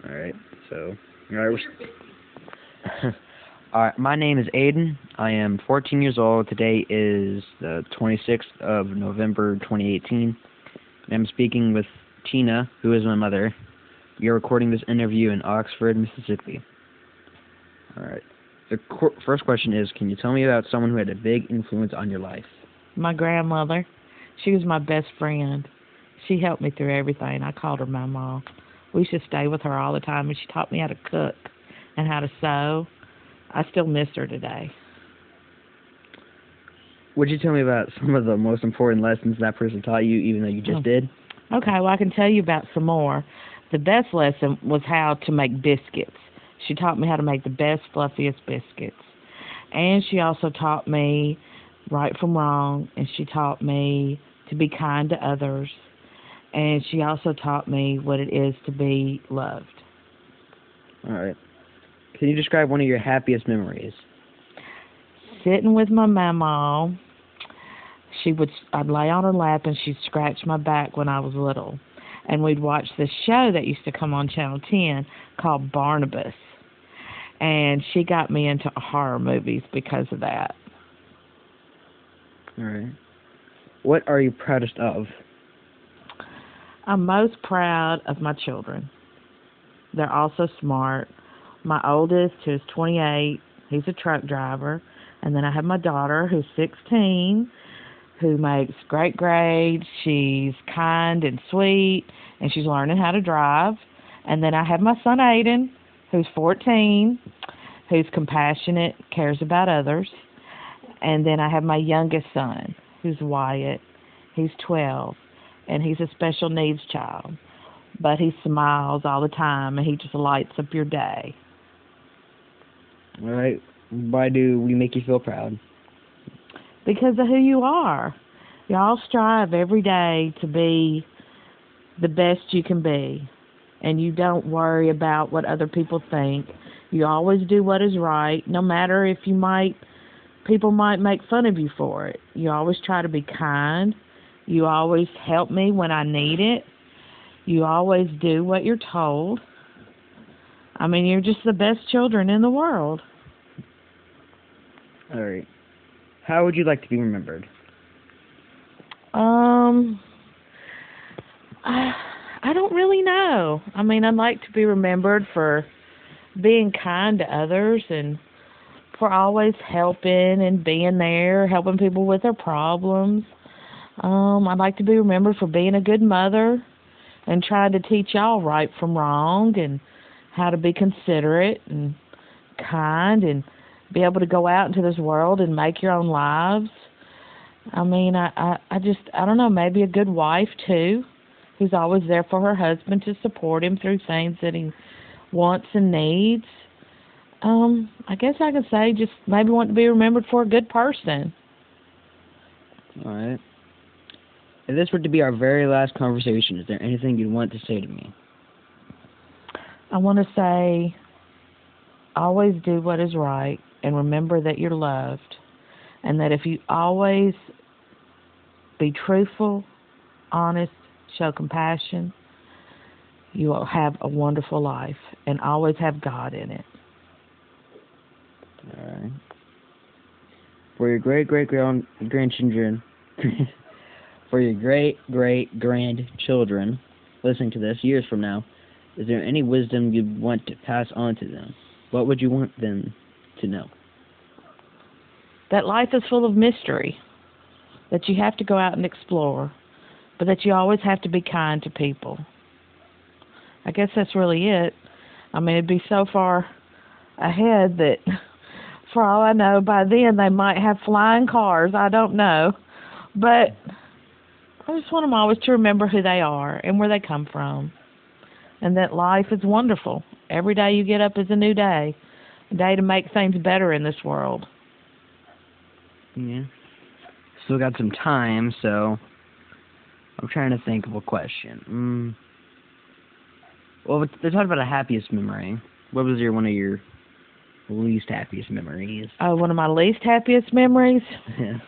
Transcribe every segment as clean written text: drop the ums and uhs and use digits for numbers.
All right. So, all right. All right, my name is Aiden. I am 14 years old. Today is the 26th of November, 2018. And I'm speaking with Tina, who is my mother. We are recording this interview in Oxford, Mississippi. All right. The first question is, can you tell me about someone who had a big influence on your life? My grandmother. She was my best friend. She helped me through everything. I called her my mom. We used to stay with her all the time, and she taught me how to cook and how to sew. I still miss her today. Would you tell me about some of the most important lessons that person taught you, even though you just did? Okay, well, I can tell you about some more. The best lesson was how to make biscuits. She taught me how to make the best, fluffiest biscuits. And she also taught me right from wrong, and she taught me to be kind to others. And she also taught me what it is to be loved. All right. Can you describe one of your happiest memories? Sitting with my mama, I'd lay on her lap and she'd scratch my back when I was little. And we'd watch this show that used to come on Channel 10 called Barnabas. And she got me into horror movies because of that. All right. What are you proudest of? I'm most proud of my children. They're also smart. My oldest, who's 28, he's a truck driver. And then I have my daughter, who's 16, who makes great grades. She's kind and sweet, and she's learning how to drive. And then I have my son, Aiden, who's 14, who's compassionate, cares about others. And then I have my youngest son, who's Wyatt. He's 12, and he's a special needs child. But he smiles all the time, and he just lights up your day. All right. Why do we make you feel proud? Because of who you are. Y'all strive every day to be the best you can be. And you don't worry about what other people think. You always do what is right, no matter if people might make fun of you for it. You always try to be kind. You always help me when I need it. You always do what you're told. I mean, you're just the best children in the world. All right. How would you like to be remembered? I don't really know. I mean, I'd like to be remembered for being kind to others and for always helping and being there, helping people with their problems. I'd like to be remembered for being a good mother and trying to teach y'all right from wrong and how to be considerate and kind and be able to go out into this world and make your own lives. I mean, I don't know, maybe a good wife too, who's always there for her husband to support him through things that he wants and needs. I guess I could say just maybe want to be remembered for a good person. All right. If this were to be our very last conversation, is there anything you'd want to say to me? I want to say, always do what is right and remember that you're loved. And that if you always be truthful, honest, show compassion, you will have a wonderful life and always have God in it. All right. For your great-great-grandchildren, for your great-great-grandchildren listening to this years from now, is there any wisdom you'd want to pass on to them? What would you want them to know? That life is full of mystery, that you have to go out and explore, but that you always have to be kind to people. I guess that's really it. I mean, it'd be so far ahead that, for all I know, by then they might have flying cars. I don't know. But I just want them always to remember who they are and where they come from. And that life is wonderful. Every day you get up is a new day. A day to make things better in this world. Yeah. Still got some time, so I'm trying to think of a question. Well, they talked about a happiest memory. What was one of your least happiest memories? One of my least happiest memories? Yeah.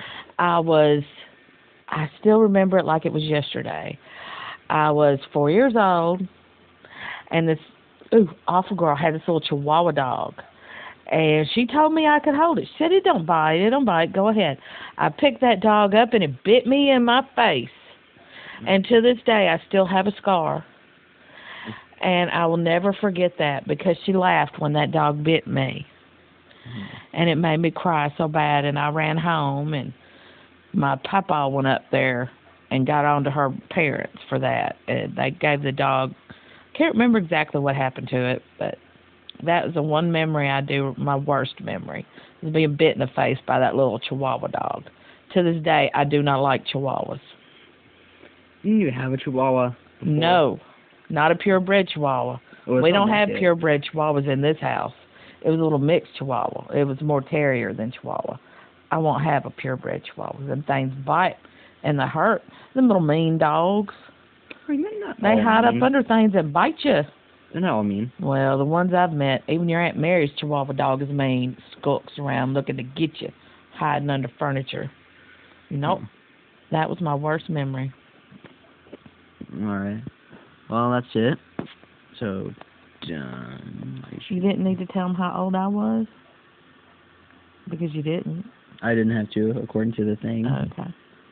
I still remember it like it was yesterday. I was 4 years old, and this Awful Girl had this little Chihuahua dog. And she told me I could hold it. She said, it don't bite, go ahead. I picked that dog up and it bit me in my face. And to this day, I still have a scar. And I will never forget that because she laughed when that dog bit me. And it made me cry so bad. And I ran home and my papa went up there and got on to her parents for that. And they gave the dog, can't remember exactly what happened to it, but that was the one memory I do, my worst memory, is being bit in the face by that little Chihuahua dog. To this day, I do not like Chihuahuas. Didn't you have a Chihuahua before? No, not a purebred Chihuahua. Or We don't something have like it? purebred Chihuahuas in this house. It was a little mixed Chihuahua. It was more terrier than Chihuahua. I won't have a purebred Chihuahua. Them things bite and they hurt. Them little mean dogs. They're not They all hide mean. up under things and bite you. They're not all mean. Well, the ones I've met, even your Aunt Mary's Chihuahua dog is mean. Skulks around looking to get you, hiding under furniture. Nope. That was my worst memory. Alright. Well, that's it. So, done. You didn't need to tell them how old I was? Because you didn't. I didn't have to, according to the thing. Okay.